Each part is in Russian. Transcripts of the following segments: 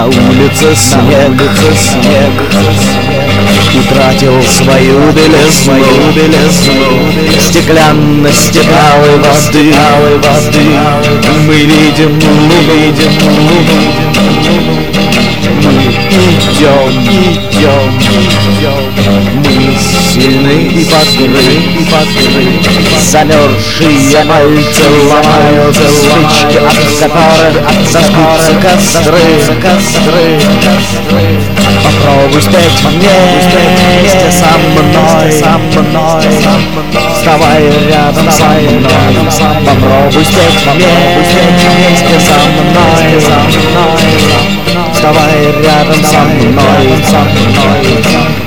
улице снег, утратил свою белизну, стеклянности талой воды. Мы видим луну, мы идем, мы сильны и бодры, замерзшие пальцы ломают спички, от которых зажгутся костры. Попробуй спеть вместе со мной, вставай рядом со мной. Попробуй спеть вместе со мной, вставай рядом со мной.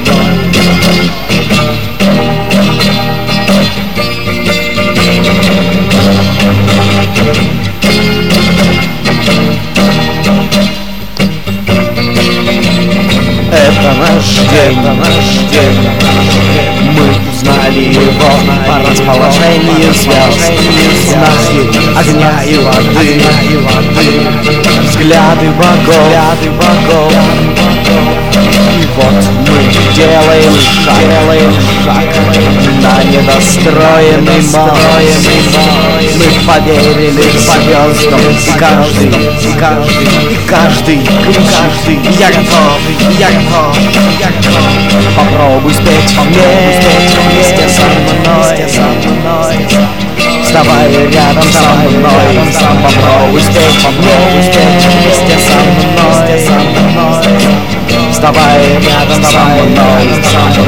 Это наш день, мы узнали его по расположению звезд, знаки огня и воды, взгляды богов. И вот мы делаем шаг на недостроенный мост. Мы поверили звездам, и каждый кричит: я готов. Попробуй спеть вместе со мной, вставай рядом со мной. Попробуй спеть вместе со мной, вставай рядом со мной.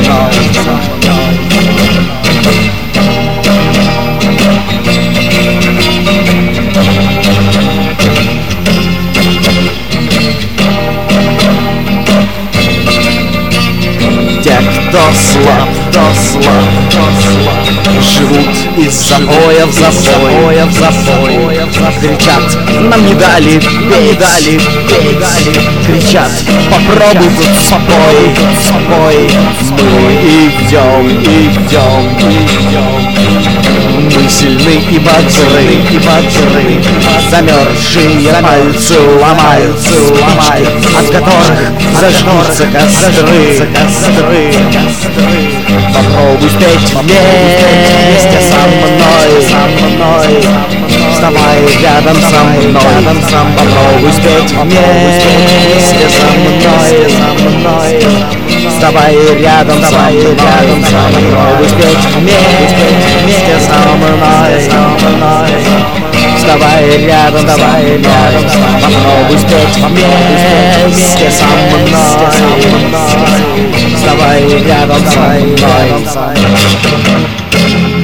Те, кто слаб, живут из запоя в запой, кричат: нам не дали петь, кричат: попробуй тут спой. Мы идем, мы сильны и бодры, замерзшие пальцы ломают спички, от которых зажгутся костры. Попробуй спеть вместе со мной, вставай рядом со мной. Попробуй спеть вместе со мной, вставай рядом со мной. Попробуй спеть вместе со мной, вставай рядом со мной. Попробуй спеть вместе со мной, вставай рядом со мной.